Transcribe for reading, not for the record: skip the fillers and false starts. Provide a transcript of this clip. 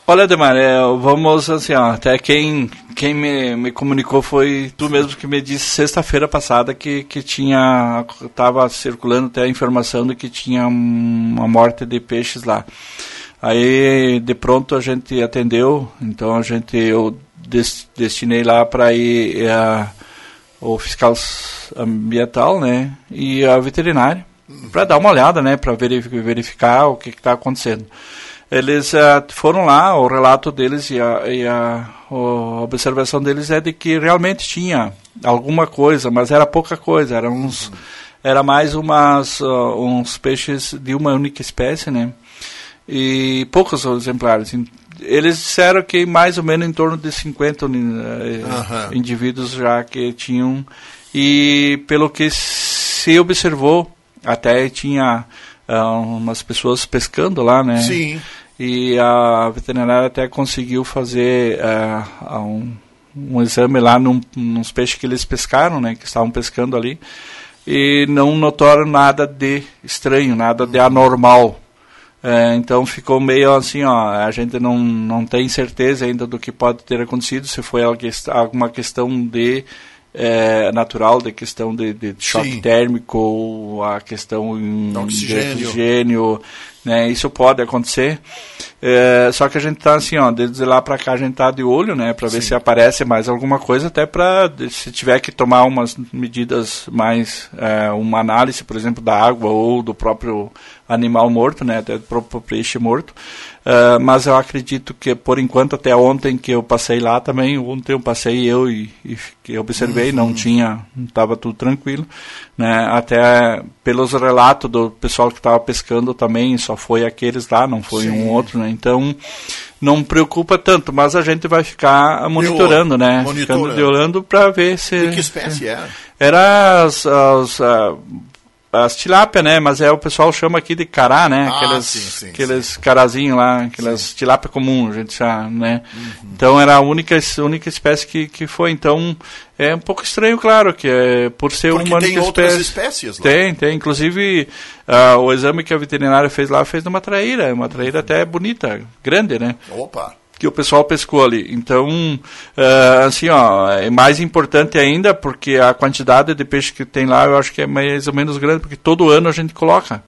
Olha, Ademar, vamos assim, ó, até quem me comunicou foi tu mesmo que me disse sexta-feira passada que estava circulando até a informação de que tinha uma morte de peixes lá. Aí, de pronto, a gente atendeu, então eu destinei lá para ir o fiscal ambiental, né, e a veterinária, para dar uma olhada, né, para verificar o que está acontecendo. Eles foram lá, o relato deles e a observação deles é de que realmente tinha alguma coisa, mas era pouca coisa, era mais uns peixes de uma única espécie, né? E poucos exemplares. Eles disseram que mais ou menos em torno de 50 indivíduos já que tinham, e pelo que se observou, até tinha umas pessoas pescando lá, né? Sim. E a veterinária até conseguiu fazer um exame lá nos peixes que eles pescaram, né, que estavam pescando ali, e não notaram nada de estranho, nada de anormal. Então ficou meio assim, ó, a gente não tem certeza ainda do que pode ter acontecido, se foi alguma questão de natural, de questão de choque térmico, ou a questão de oxigênio, né, isso pode acontecer, só que a gente está assim, ó, desde lá para cá a gente está de olho, né, para ver se aparece mais alguma coisa, até para, se tiver que tomar umas medidas mais, uma análise, por exemplo, da água ou do próprio animal morto, né, até do próprio peixe morto, mas eu acredito que, por enquanto, até ontem que eu passei lá também, ontem eu passei e que observei, não estava tudo tranquilo, né, até pelos relatos do pessoal que estava pescando também, só foi aqueles lá, não foi um outro, né, então não preocupa tanto, mas a gente vai ficar monitorando, né, ficando de olhando para ver se... E que espécie era? Era as tilápia, né? Mas o pessoal chama aqui de cará, né? Aqueles carazinhos lá, aquelas tilápia comum, a gente já, né? Então era a única espécie que foi. Então é um pouco estranho, claro, que por ser uma única espécie. Porque tem outras espécies lá. Tem. Inclusive, o exame que a veterinária fez lá, fez numa traíra até bonita, grande, né? Opa! Que o pessoal pescou ali. Então, assim, ó, é mais importante ainda, porque a quantidade de peixe que tem lá, eu acho que é mais ou menos grande, porque todo ano a gente coloca.